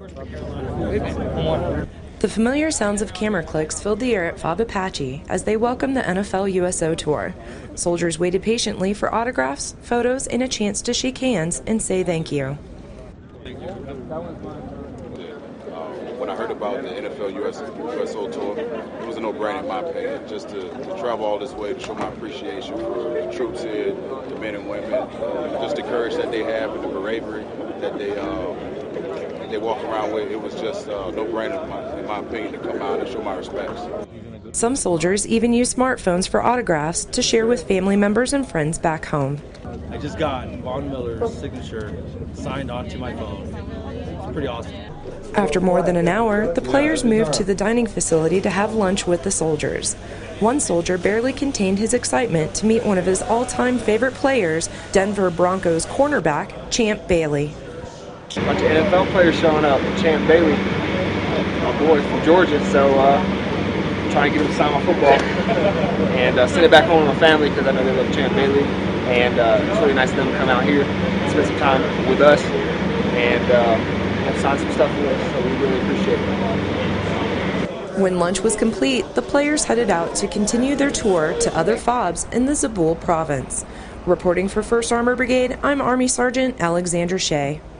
The familiar sounds of camera clicks filled the air at FOB Apache as they welcomed the NFL USO Tour. Soldiers waited patiently for autographs, photos, and a chance to shake hands and say thank you. When I heard about the NFL USO Tour, it was a no-brainer in my opinion, just to travel all this way to show my appreciation for the troops here, the men and women, just the courage that they have and the bravery that they walk around with. It was just a no-brainer in my opinion to come out and show my respects. Some soldiers even used smartphones for autographs to share with family members and friends back home. I just got Von Miller's signature signed onto my phone. It's pretty awesome. After more than an hour, the players moved to the dining facility to have lunch with the soldiers. One soldier barely contained his excitement to meet one of his all-time favorite players, Denver Broncos cornerback Champ Bailey. A bunch of NFL players showing up. Champ Bailey, my boy from Georgia, so trying to get him to sign my football and send it back home to my family because I know they love Champ Bailey, and it's really nice of them to come out here and spend some time with us and sign some stuff with us, so we really appreciate it. When lunch was complete, the players headed out to continue their tour to other FOBs in the Zabul province. Reporting for 1st Armor Brigade, I'm Army Sergeant Alexandra Shea.